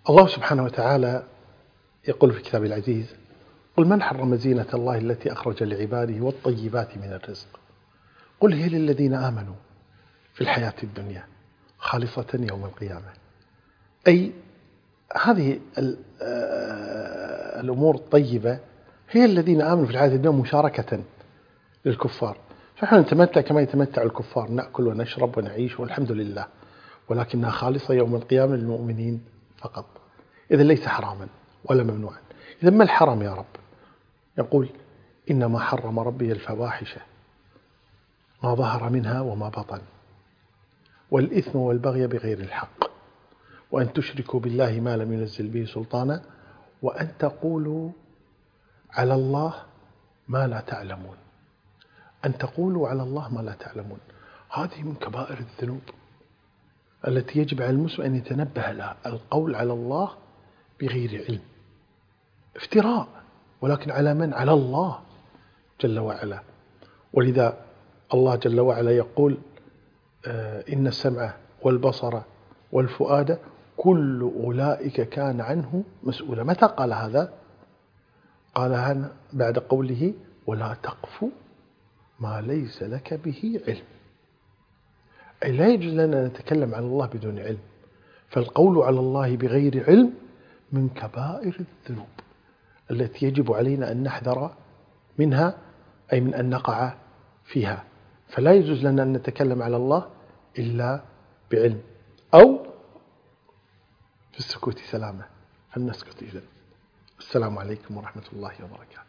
الله سبحانه وتعالى يقول في كتابه العزيز: قل من حرم زينة الله التي أخرج لعباده والطيبات من الرزق قل هي للذين آمنوا في الحياة الدنيا خالصة يوم القيامة. أي هذه الأمور الطيبة هي الذين آمنوا في الحياة الدنيا مشاركة للكفار. فنحن نتمتع كما يتمتع الكفار، نأكل ونشرب ونعيش والحمد لله، ولكنها خالصة يوم القيامة للمؤمنين فقط. إذا ليس حراما ولا ممنوعا. إذا ما الحرام يا رب؟ يقول: إنما حرم ربي الفواحش ما ظهر منها وما بطن والإثم والبغي بغير الحق وأن تشركوا بالله ما لم ينزل به سلطانا وأن تقولوا على الله ما لا تعلمون. أن تقولوا على الله ما لا تعلمون، هذه من كبائر الذنوب التي يجب على المسلم أن يتنبه لها. القول على الله بغير علم افتراء، ولكن على من؟ على الله جل وعلا. ولذا الله جل وعلا يقول: إن السمع والبصر والفؤاد كل أولئك كان عنه مسؤولا. متى قال هذا؟ قال بعد قوله: ولا تقف ما ليس لك به علم. أي لا يجوز لنا أن نتكلم عن الله بدون علم. فالقول على الله بغير علم من كبائر الذنوب التي يجب علينا أن نحذر منها، أي من أن نقع فيها. فلا يجوز لنا أن نتكلم على الله إلا بعلم، أو في السكوت سلامة، فلنسكت إذن. السلام عليكم ورحمة الله وبركاته.